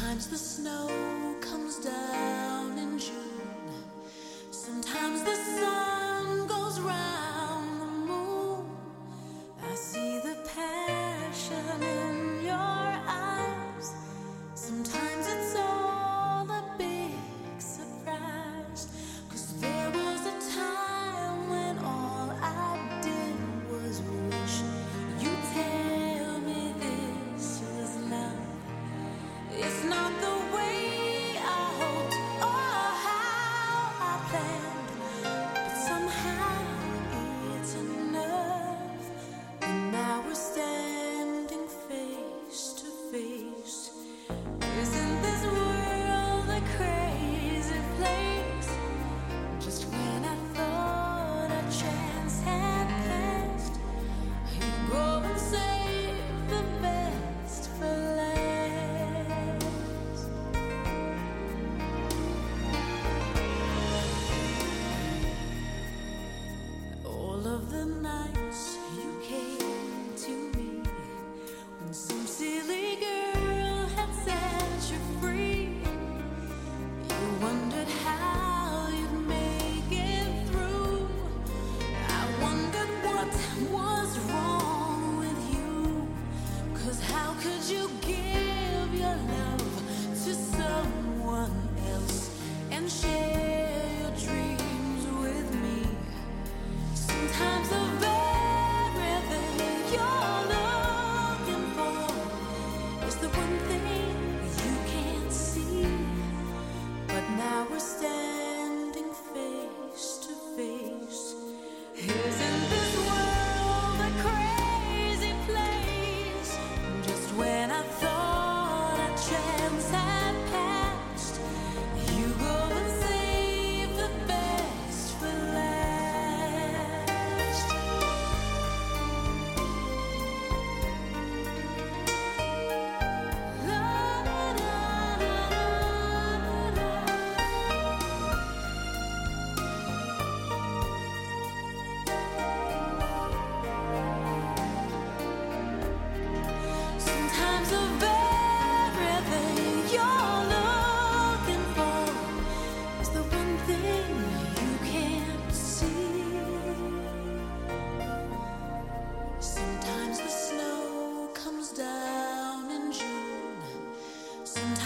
Sometimes the snow comes down in June. Sometimes the sun goes round the moon. I see the passion in your eyes. Sometimes it's all a big surprise. 'Cause there was a time when all I did was wish you'd tell me this was love. It's not the way I hoped or how I planned, but somehow it's enough. And now we're standing face to face. Isn't this world a crazy place? Just when I thought a chance had passed, you go and save the best for last. All of the nights you came to me when some silly girl had set you free. You wondered how you'd make it through. I wondered what was wrong with you. 'Cause how could you give your love to someone else and share your dreams with me? Sometimes the very thing you're looking for is the one thing you can't see. But now we're standing face to face. Isn't this world a crazy place? Just when I thought a chance had passed, you go and save the best for last. La, la, la, la, la. Sometimes the very thing you're looking for is the one thing you can't see. Sometimes the snow comes down in June. Sometimes